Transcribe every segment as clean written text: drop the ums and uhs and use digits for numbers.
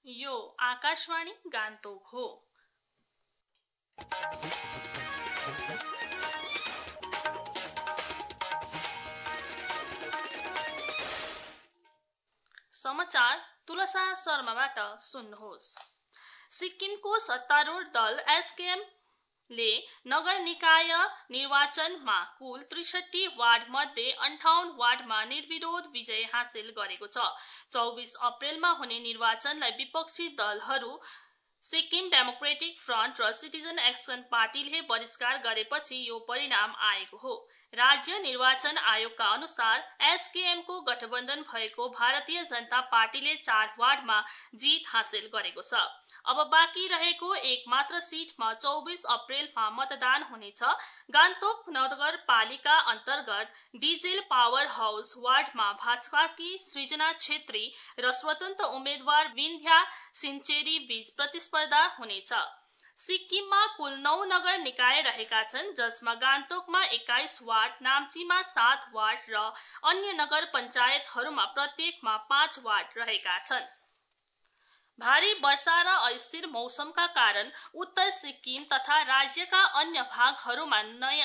यो आकाशवाणी गान्तोक हो। समाचार तुलसा शर्माबाट सुन्नुहोस्। सिक्किमको सत्तारूढ दल एसकेएम ले नगर निकाय निर्वाचनमा कुल 63 वार्ड मध्ये 58 वार्डमा निर्विरोध विजय हासिल गरेको छ। 24 अप्रेलमा हुने निर्वाचनलाई विपक्षी दलहरू सिक्किम डेमोक्रेटिक फ्रन्ट र सिटिजन एक्सन पार्टीले बहिष्कार गरेपछि यो परिणाम आएको हो। राज्य निर्वाचन आयोगका अनुसार एसकेएमको गठबन्धन भएको भारतीय जनता पार्टीले 4 वार्डमा जित हासिल गरेको छ। अब बाँकी रहेको एक मात्र सीटमा 24 अप्रेलमा मतदान हुनेछ। गान्तोक नगरपालिका अन्तर्गत डिजेल पावर हाउस वार्डमा भाजपाकी सृजना छेत्री र स्वतन्त्र उम्मेद्वार विन्ध्या सिन्चेरी बीच प्रतिस्पर्धा हुनेछ। सिक्किममा कुल 9 नगर निकाय रहेका छन्, जसमा गान्तोकमा 21 वार्ड, नाम्चीमा 7 वार्ड र अन्य नगर पञ्चायतहरूमा प्रत्येकमा 5 वार्ड रहेका छन्। भारी वर्षा र अस्थिर मौसमका कारण उत्तर सिक्किम तथा राज्यका अन्य भागहरूमा नयाँ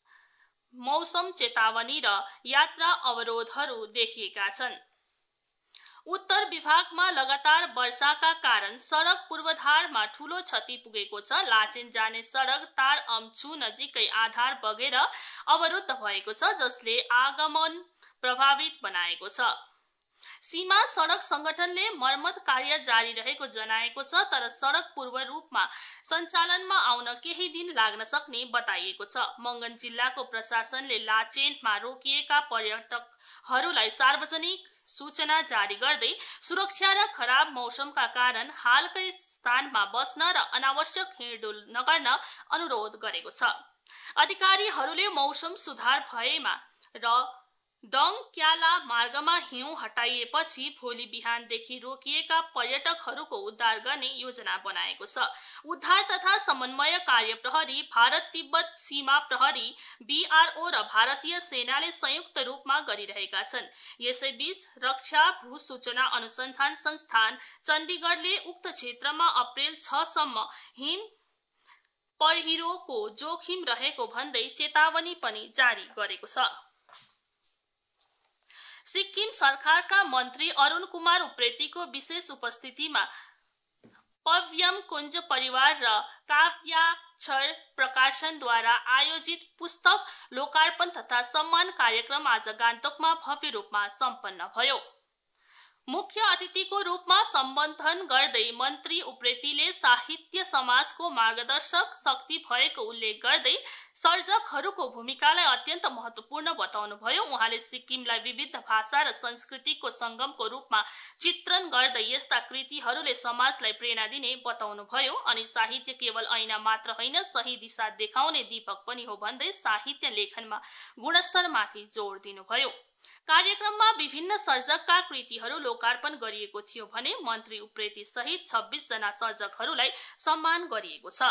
मौसम चेतावनी र यात्रा अवरोधहरू देखिएका छन्। उत्तर विभागमा लगातार वर्षाका कारण सड़क पूर्वाधारमा ठूलो क्षति पुगेको छ। लाचेन जाने सड़क तार अम्चु नजिकै आधार बगेर अवरुद्ध भएको छ, जसले आगमन प्रभावित बनाएको छ। सीमा सड़क संगठनले मर्मत कार्य जारी रहेको जनाएको छ, तर सड़क पूर्व रूपमा सञ्चालनमा आउन केही दिन लाग्न सक्ने बताइएको छ। मंगन जिल्लाको प्रशासनले लाचेनमा रोकिएका पर्यटकहरूलाई सार्वजनिक सूचना जारी गर्दै सुरक्षा र खराब मौसमका कारण हालकै स्थानमा बस्न र अनावश्यक हिँडडुल नगर्न अनुरोध गरेको छ। अधिकारीहरूले मौसम सुधार भएमा र डङक्याला मार्गमा हिउँ हटाइएपछि भोलि बिहानदेखि रोकिएका पर्यटकहरूको उद्धार गर्ने योजना बनाएको छ। उद्धार तथा समन्वय कार्य प्रहरी, भारत तिब्बत सीमा प्रहरी, बीआरओ र भारतीय सेनाले संयुक्त रूपमा गरिरहेका छन्। यसैबीच रक्षा भू सूचना अनुसन्धान संस्थान चण्डीगढले उक्त क्षेत्रमा अप्रेल 6 सम्म हिम पहिरोको जोखिम रहेको भन्दै चेतावनी पनि जारी गरेको छ। सिक्किम सरकारका मन्त्री अरुण कुमार उप्रेतीको विशेष उपस्थितिमा पव्यम कुञ्ज परिवार र काव्याक्षर प्रकाशनद्वारा आयोजित पुस्तक लोकार्पण तथा सम्मान कार्यक्रम आज गान्तोकमा भव्य रूपमा सम्पन्न भयो। मुख्य अतिथिको रूपमा सम्बोधन गर्दै मन्त्री उप्रेतीले साहित्य समाजको मार्गदर्शक शक्ति भएको उल्लेख गर्दै सर्जकहरूको भूमिकालाई अत्यन्त महत्वपूर्ण बताउनुभयो। उहाँले सिक्किमलाई विविध भाषा र संस्कृतिको संगमको रूपमा चित्रण गर्दै यस्ता कृतिहरूले समाजलाई प्रेरणा दिने बताउनुभयो। अनि साहित्य केवल ऐना मात्र होइन, सही दिशा देखाउने दीपक पनि हो भन्दै साहित्य लेखनमा गुणस्तरमाथि जोड दिनुभयो। कार्यक्रममा विभिन्न सर्जकका कृतिहरू लोकार्पण गरिएको थियो भने मन्त्री उप्रेती सहित 26 जना सर्जकहरूलाई सम्मान गरिएको छ।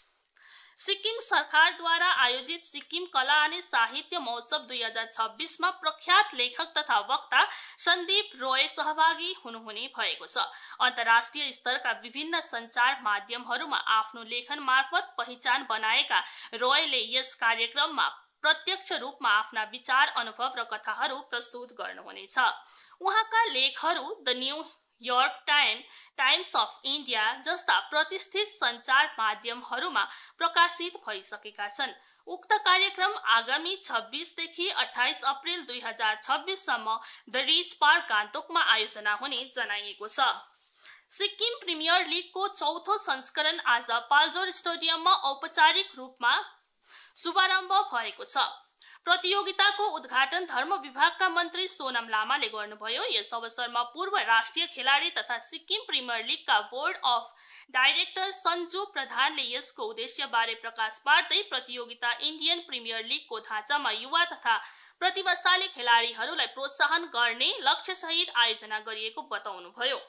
सिक्किम सरकारद्वारा आयोजित सिक्किम कला अनि साहित्य महोत्सव 2026 मा प्रख्यात लेखक तथा वक्ता सन्दीप रोय सहभागी हुनुहुने भएको छ। अन्तर्राष्ट्रिय स्तरका विभिन्न सञ्चार माध्यमहरूमा आफ्नो लेखन मार्फत पहिचान बनाएका रोयले यस कार्यक्रममा प्रत्यक्ष रूपमा आफ्ना विचार, अनुभव र कथाहरू प्रस्तुत गर्नुहुनेछ। उहाँका लेखहरू the new York Times of India जस्ता प्रतिष्ठित सञ्चार माध्यमहरूमा प्रकाशित भइसकेका छन्। उक्त कार्यक्रम आगामी 26 देखि 28 अप्रेल 2026 सम्म द रिच पार्क गान्तोकमा आयोजना हुने जनाइएको छ। सिक्किम प्रिमियर लिगको चौथो संस्करण आज पाल्जोर स्टेडियममा औपचारिक रूपमा शुभारम्भ भएको छ। प्रतियोगिताको उद्घाटन धर्म विभागका मन्त्री सोनम लामाले गर्नुभयो। यस अवसरमा पूर्व राष्ट्रिय खेलाडी तथा सिक्किम प्रिमियर लिगका बोर्ड अफ डाइरेक्टर सञ्जु प्रधानले यसको उद्देश्यबारे प्रकाश पार्दै प्रतियोगिता इन्डियन प्रिमियर लिगको ढाँचामा युवा तथा प्रतिभाशाली खेलाडीहरूलाई प्रोत्साहन गर्ने लक्ष्यसहित आयोजना गरिएको बताउनुभयो।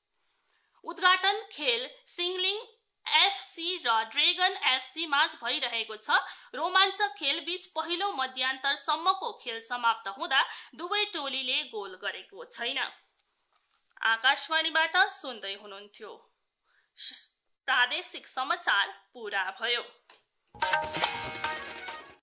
उद्घाटन खेल सिङलिङ एफसी र ड्रेगन एफसी माझ भइरहेको छ। रोमाञ्चक खेलबीच पहिलो मध्यान्तरसम्मको खेल समाप्त हुँदा दुवै टोलीले गोल गरेको छैन। आकाशवाणीबाट सुन्दै हुनुहुन्थ्यो। प्रादेशिक समाचार पूरा भयो।